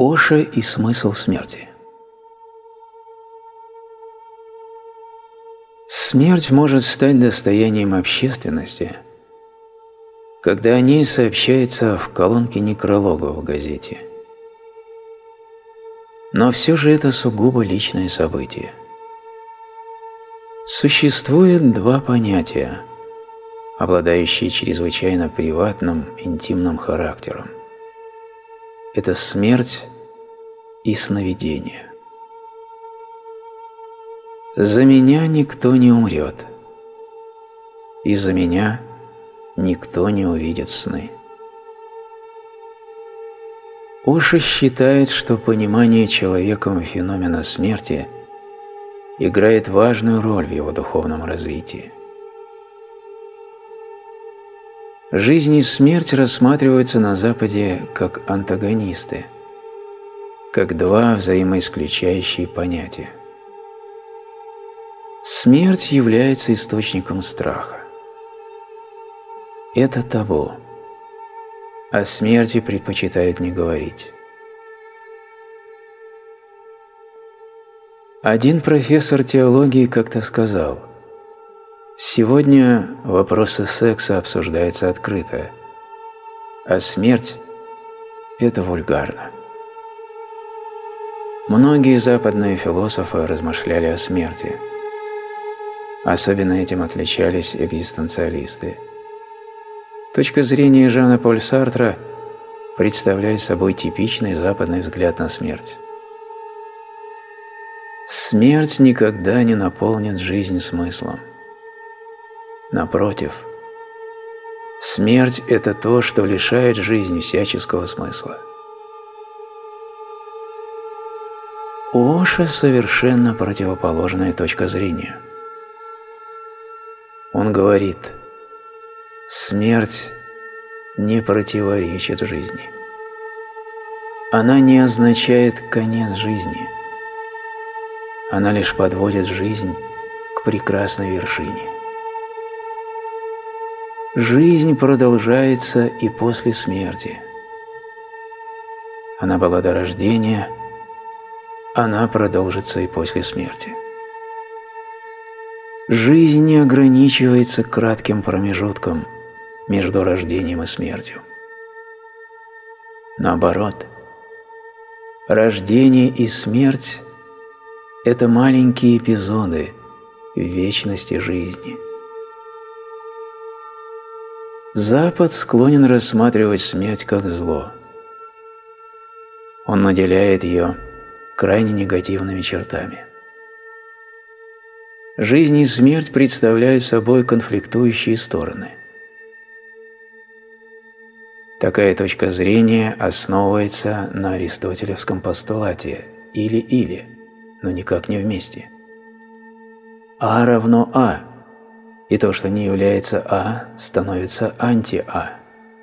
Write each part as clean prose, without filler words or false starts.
Оша и смысл смерти. Смерть может стать достоянием общественности, когда о ней сообщается в колонке некролога в газете. Но все же это сугубо личное событие. Существует два понятия, обладающие чрезвычайно приватным, интимным характером. Это смерть и сновидение. За меня никто не умрет, и за меня никто не увидит сны. Оша считает, что понимание человеком феномена смерти играет важную роль в его духовном развитии. Жизнь и смерть рассматриваются на Западе как антагонисты, как два взаимоисключающие понятия. Смерть является источником страха. Это табу. О смерти предпочитают не говорить. Один профессор теологии как-то сказал: «Сегодня вопросы секса обсуждаются открыто, а смерть – это вульгарно». Многие западные философы размышляли о смерти. Особенно этим отличались экзистенциалисты. Точка зрения Жана-Поля Сартра представляет собой типичный западный взгляд на смерть. Смерть никогда не наполнит жизнь смыслом. Напротив, смерть – это то, что лишает жизнь всяческого смысла. У Оша совершенно противоположная точка зрения. Он говорит: смерть не противоречит жизни. Она не означает конец жизни. Она лишь подводит жизнь к прекрасной вершине. Жизнь продолжается и после смерти. Она была до рождения, она продолжится и после смерти. Жизнь не ограничивается кратким промежутком между рождением и смертью. Наоборот, рождение и смерть – это маленькие эпизоды в вечности жизни. Запад склонен рассматривать смерть как зло. Он наделяет ее крайне негативными чертами. Жизнь и смерть представляют собой конфликтующие стороны. Такая точка зрения основывается на аристотелевском постулате «или-или», но никак не вместе. А равно А, и то, что не является А, становится анти-А.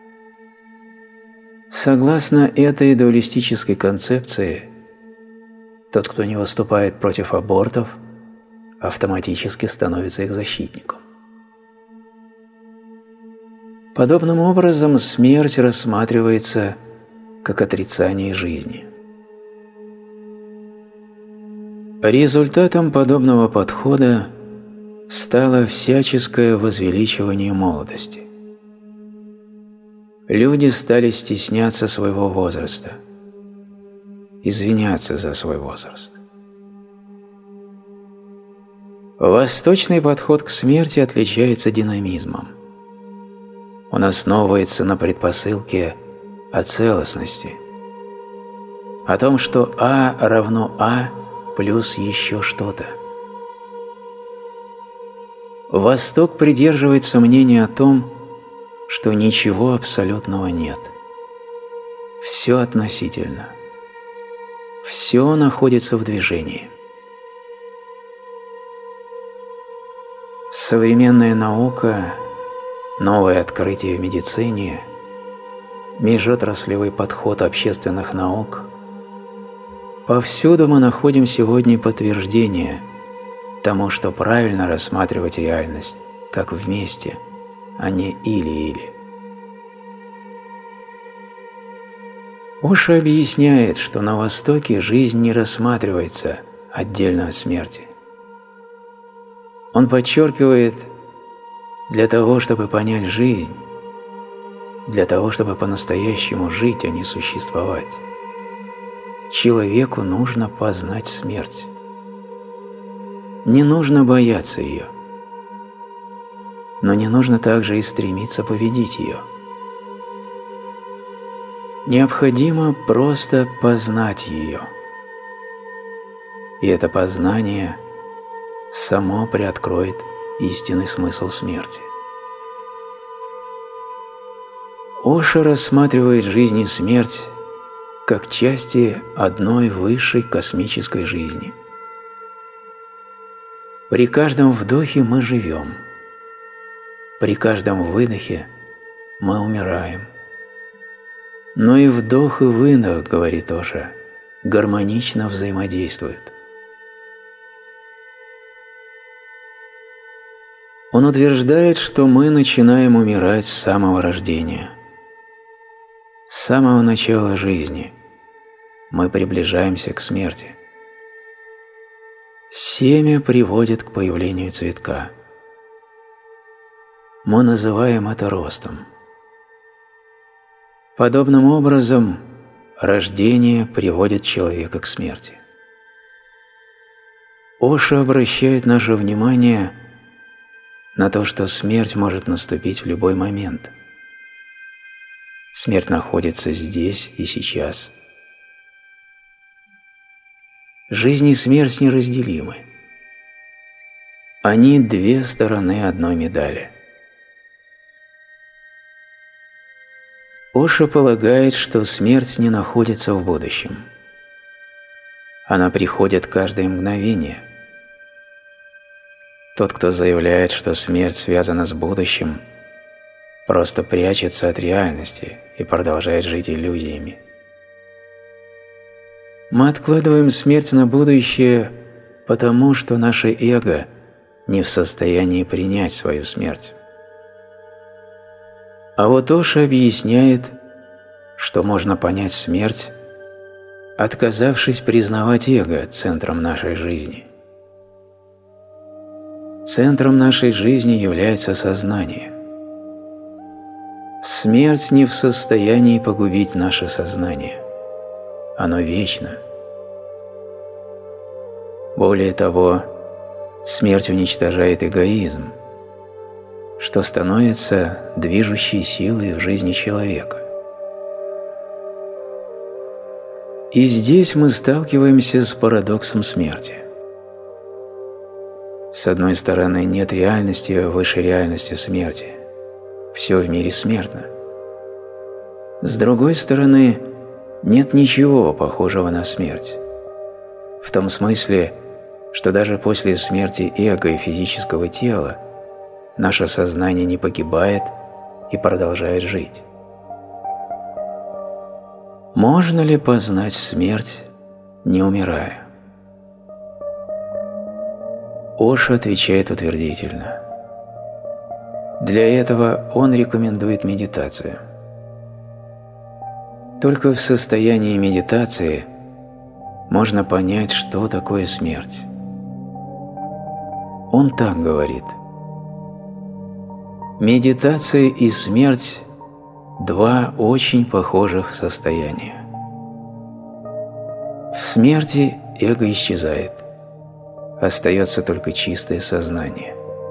Согласно этой дуалистической концепции, тот, кто не выступает против абортов, автоматически становится их защитником. Подобным образом смерть рассматривается как отрицание жизни. Результатом подобного подхода стало всяческое возвеличивание молодости. Люди стали стесняться своего возраста, извиняться за свой возраст. Восточный подход к смерти отличается динамизмом. Он основывается на предпосылке о целостности, о том, что А равно А плюс еще что-то. Восток придерживается мнения о том, что ничего абсолютного нет. Все относительно. Все находится в движении. Современная наука, новые открытия в медицине, межотраслевый подход общественных наук – повсюду мы находим сегодня подтверждение тому, что правильно рассматривать реальность как вместе, а не или-или. Ошо объясняет, что на Востоке жизнь не рассматривается отдельно от смерти. Он подчеркивает, для того, чтобы понять жизнь, для того, чтобы по-настоящему жить, а не существовать, человеку нужно познать смерть. Не нужно бояться ее, но не нужно также и стремиться победить ее. Необходимо просто познать ее. И это познание само приоткроет истинный смысл смерти. Ошо рассматривает жизнь и смерть как части одной высшей космической жизни. При каждом вдохе мы живем, при каждом выдохе мы умираем. Но и вдох, и выдох, говорит Ошо, гармонично взаимодействуют. Он утверждает, что мы начинаем умирать с самого рождения. С самого начала жизни мы приближаемся к смерти. Семя приводит к появлению цветка. Мы называем это ростом. Подобным образом, рождение приводит человека к смерти. Ошо обращает наше внимание на то, что смерть может наступить в любой момент. Смерть находится здесь и сейчас. Жизнь и смерть неразделимы. Они две стороны одной медали. Ошо полагает, что смерть не находится в будущем. Она приходит каждое мгновение. Тот, кто заявляет, что смерть связана с будущим, просто прячется от реальности и продолжает жить иллюзиями. Мы откладываем смерть на будущее, потому что наше эго не в состоянии принять свою смерть. А вот Ошо объясняет, что можно понять смерть, отказавшись признавать эго центром нашей жизни. Центром нашей жизни является сознание. Смерть не в состоянии погубить наше сознание. Оно вечно. Более того, смерть уничтожает эгоизм, что становится движущей силой в жизни человека. И здесь мы сталкиваемся с парадоксом смерти. С одной стороны, нет реальности выше реальности смерти. Все в мире смертно. С другой стороны, нет ничего похожего на смерть. В том смысле, что даже после смерти эго и физического тела наше сознание не погибает и продолжает жить. Можно ли познать смерть, не умирая? Ошо отвечает утвердительно. Для этого он рекомендует медитацию. Только в состоянии медитации можно понять, что такое смерть. Он так говорит. Медитация и смерть – два очень похожих состояния. В смерти эго исчезает, остается только чистое сознание.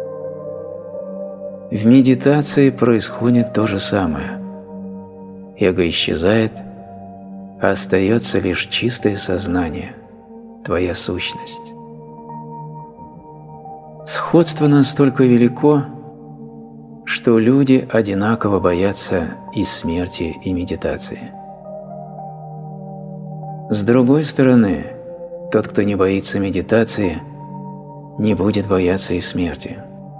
В медитации происходит то же самое. Эго исчезает, а остается лишь чистое сознание, твоя сущность. Сходство настолько велико, что люди одинаково боятся и смерти, и медитации. С другой стороны, тот, кто не боится медитации, не будет бояться и смерти.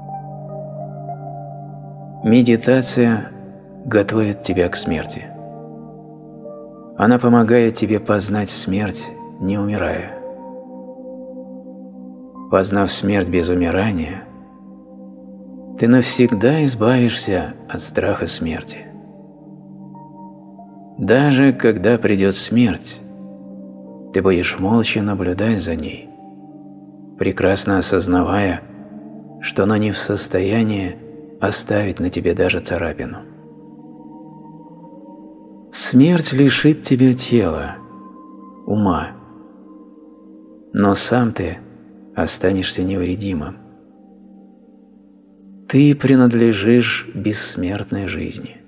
Медитация готовит тебя к смерти. Она помогает тебе познать смерть, не умирая. Познав смерть без умирания, ты навсегда избавишься от страха смерти. Даже когда придет смерть, ты будешь молча наблюдать за ней, прекрасно осознавая, что она не в состоянии оставить на тебе даже царапину. Смерть лишит тебя тела, ума, но сам ты останешься невредимым. Ты принадлежишь бессмертной жизни.